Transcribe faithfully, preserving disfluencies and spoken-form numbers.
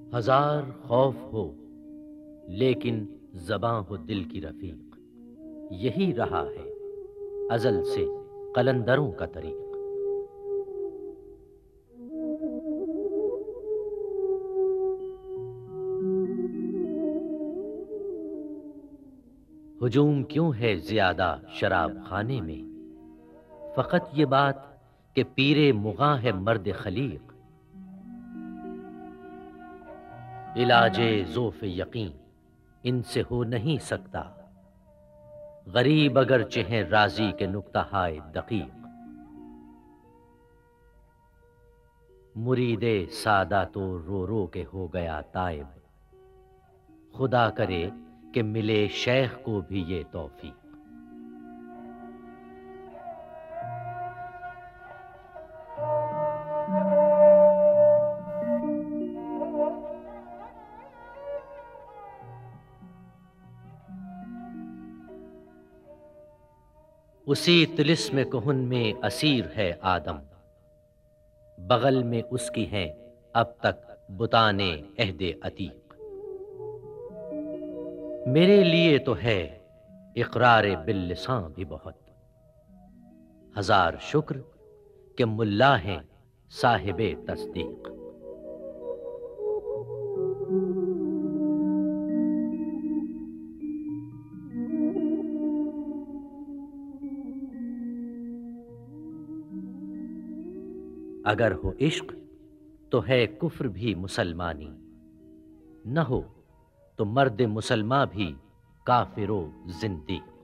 ہزار خوف ہو لیکن زباں ہو دل کی رفیق، یہی رہا ہے ازل سے قلندروں کا طریق۔ ہجوم کیوں ہے زیادہ شراب خانے میں، فقط یہ بات کہ پیرے مغاں ہے مرد خلیق۔ علاج ذوف یقین ان سے ہو نہیں سکتا، غریب اگر چہیں راضی کے نکتہ ہائے دقیق۔ مرید سادہ تو رو رو کے ہو گیا تائب، خدا کرے کہ ملے شیخ کو بھی یہ توفیق۔ اسی طلسم کہن میں اسیر ہے آدم، بغل میں اس کی ہیں اب تک بتان عہد عتیق۔ میرے لیے تو ہے اقرار باللساں بھی بہت، ہزار شکر کہ ملا ہیں صاحب تصدیق۔ اگر ہو عشق تو ہے کفر بھی مسلمانی، نہ ہو تو مرد مسلماں بھی کافر و زندیق۔